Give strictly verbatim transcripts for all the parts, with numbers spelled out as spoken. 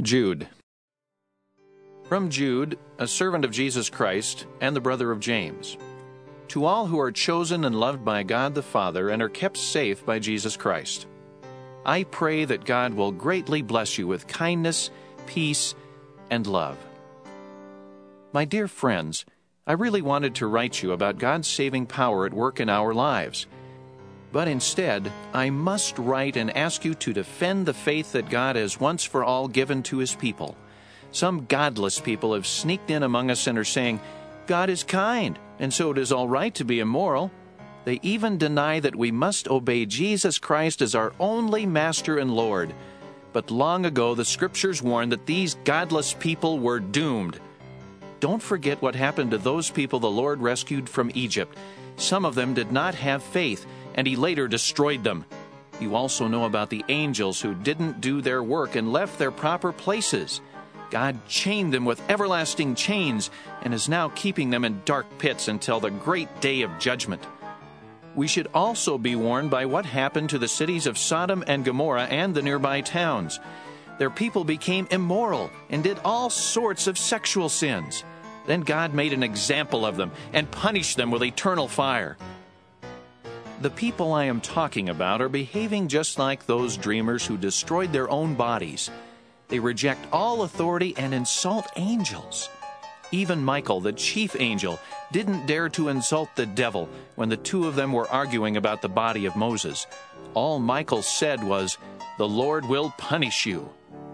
Jude. From Jude, a servant of Jesus Christ and the brother of James. To all who are chosen and loved by God the Father and are kept safe by Jesus Christ. I pray that God will greatly bless you with kindness, peace, and love. My dear friends, I really wanted to write you about God's saving power at work in our lives. But instead, I must write and ask you to defend the faith that God has once for all given to His people. Some godless people have sneaked in among us and are saying, God is kind, and so it is all right to be immoral. They even deny that we must obey Jesus Christ as our only Master and Lord. But long ago, the Scriptures warned that these godless people were doomed. Don't forget what happened to those people the Lord rescued from Egypt. Some of them did not have faith, and He later destroyed them. You also know about the angels who didn't do their work and left their proper places. God chained them with everlasting chains and is now keeping them in dark pits until the great day of judgment. We should also be warned by what happened to the cities of Sodom and Gomorrah and the nearby towns. Their people became immoral and did all sorts of sexual sins. Then God made an example of them and punished them with eternal fire. The people I am talking about are behaving just like those dreamers who destroyed their own bodies. They reject all authority and insult angels. Even Michael, the chief angel, didn't dare to insult the devil when the two of them were arguing about the body of Moses. All Michael said was, "The Lord will punish you."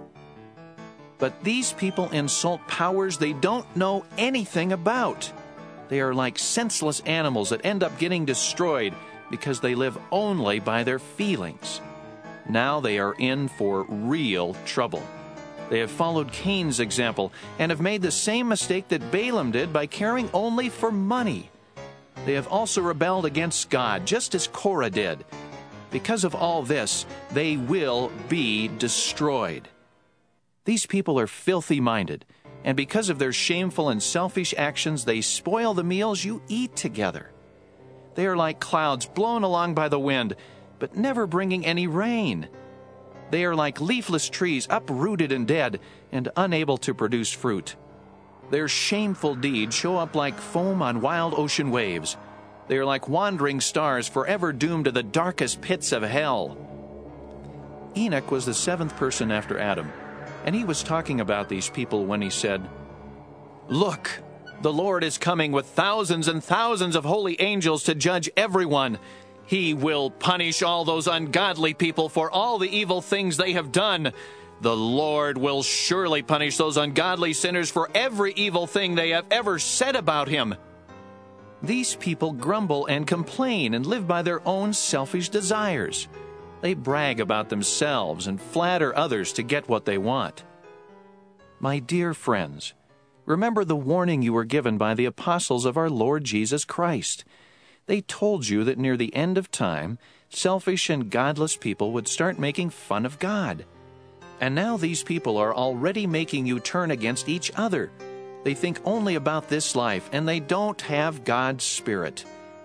But these people insult powers they don't know anything about. They are like senseless animals that end up getting destroyed because they live only by their feelings. Now they are in for real trouble. They have followed Cain's example and have made the same mistake that Balaam did by caring only for money. They have also rebelled against God, just as Korah did. Because of all this, they will be destroyed. These people are filthy-minded, and because of their shameful and selfish actions, they spoil the meals you eat together. They are like clouds blown along by the wind, but never bringing any rain. They are like leafless trees, uprooted and dead, and unable to produce fruit. Their shameful deeds show up like foam on wild ocean waves. They are like wandering stars, forever doomed to the darkest pits of hell. Enoch was the seventh person after Adam, and he was talking about these people when he said, "Look, the Lord is coming with thousands and thousands of holy angels to judge everyone. He will punish all those ungodly people for all the evil things they have done. The Lord will surely punish those ungodly sinners for every evil thing they have ever said about Him." These people grumble and complain and live by their own selfish desires. They brag about themselves and flatter others to get what they want. My dear friends, remember the warning you were given by the apostles of our Lord Jesus Christ. They told you that near the end of time, selfish and godless people would start making fun of God. And now these people are already making you turn against each other. They think only about this life, and they don't have God's Spirit.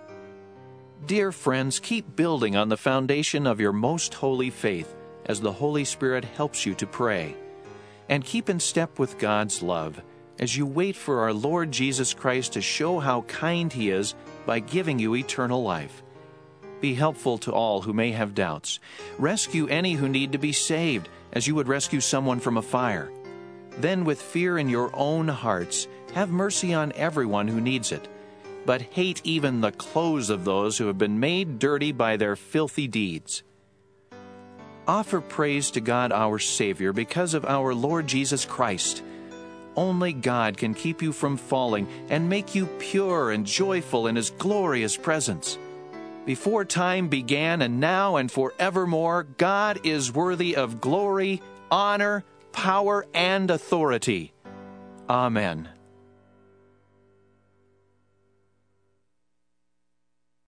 Dear friends, keep building on the foundation of your most holy faith as the Holy Spirit helps you to pray. And keep in step with God's love as you wait for our Lord Jesus Christ to show how kind He is by giving you eternal life. Be helpful to all who may have doubts. Rescue any who need to be saved, as you would rescue someone from a fire. Then, with fear in your own hearts, have mercy on everyone who needs it, but hate even the clothes of those who have been made dirty by their filthy deeds. Offer praise to God our Savior because of our Lord Jesus Christ. Only God can keep you from falling and make you pure and joyful in His glorious presence. Before time began and now and forevermore, God is worthy of glory, honor, power, and authority. Amen.